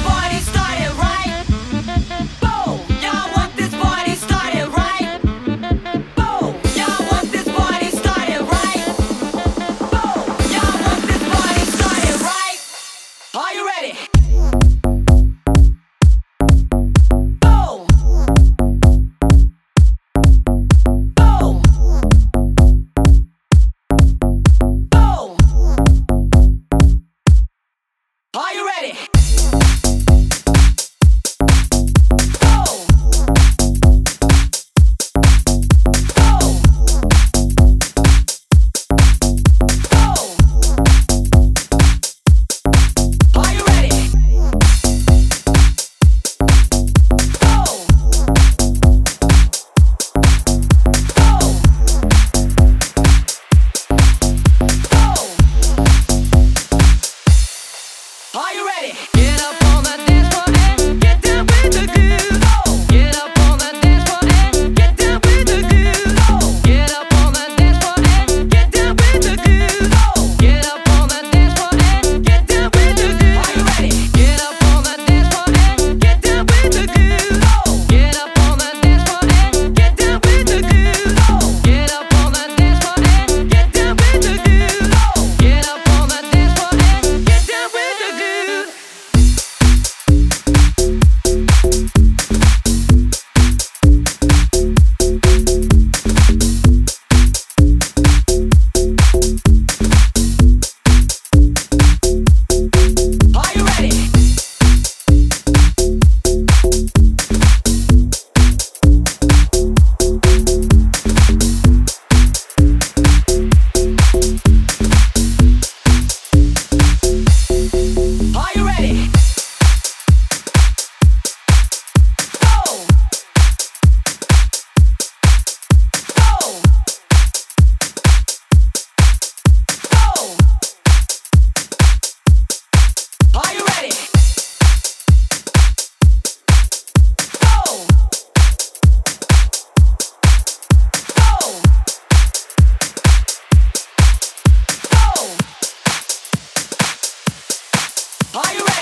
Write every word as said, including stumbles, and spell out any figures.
party started right? Boom! Y'all want this party started right? Boom! Y'all want this party started right? Boom! Y'all want this party started right? Are you ready? Boom! Boom! Boom! Are you ready? Are you ready? Get up on the dance floor and get down with the groove. Get up on the dance floor and get down with the groove. Get up on the dance floor and get down with the groove. Get up on the dance floor and get down with the groove. Are you ready? Get up on the dance floor and get down with the groove. Get up on the dance floor and get down with the groove. Get up on the dance floor and get down with the groove. Get up on the dance floor and get down with the groove. Are you ready? Are you ready? Boom! Boom! Boom! Are you ready? Boom! Boom! Boom! Are you ready?